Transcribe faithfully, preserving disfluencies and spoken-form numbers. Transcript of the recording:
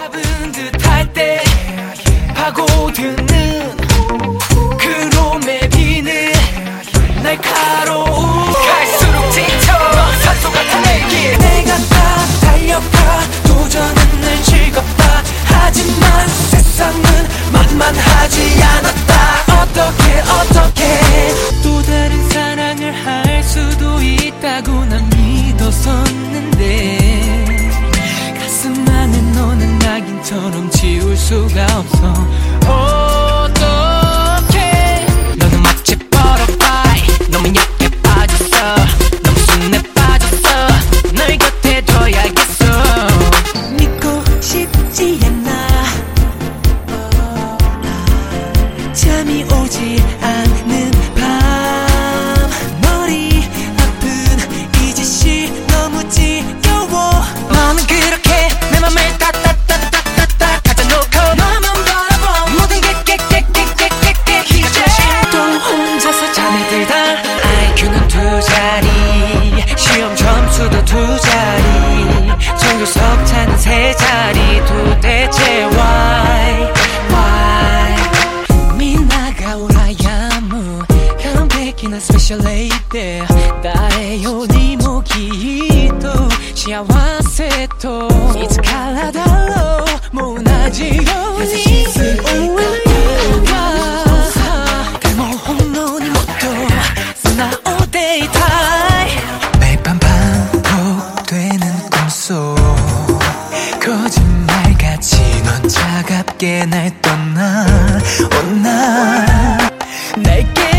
잡은 듯 할 때 파고드는 그롬의 비는 날카로운 갈수록 짙어 산소 같은 내길 내가 다 달려가 도전은 늘 즐겁다 하지만 세상은 만만하지 않았다 어떻게 어떻게 또 다른 사랑을 할 수도 있다고 난 믿었었는데 가슴 안에 너는 낙인처럼 지울 수가 없어 어떡해 너는 마치 버터플라이 너무 얇게 빠졌어 너무 순해 빠졌어 널 곁에 둬야겠어 믿고 싶지 않아 잠이 오지 않는 밤 머리 아픈 이 짓이 너무 지겨워 너는 그렇게 내 맘을 따따따따따따 가져놓고 너만 바라본 모든 게 깨깨깨깨깨깨 희어져진 또 혼자서 잠에 들다 아이큐는 두 자리 시험 점수도 두 자리 전교 석차는 세 자리 도대체 why why 미나가오라야무完璧な special lady 誰よりもきっと幸せといつからだろうもう同じように思いがでも本当にもっと素直でいたい 매일 밤 반복되는 꿈속 거짓말같이 넌 차갑게 날 떠나 온 날 내게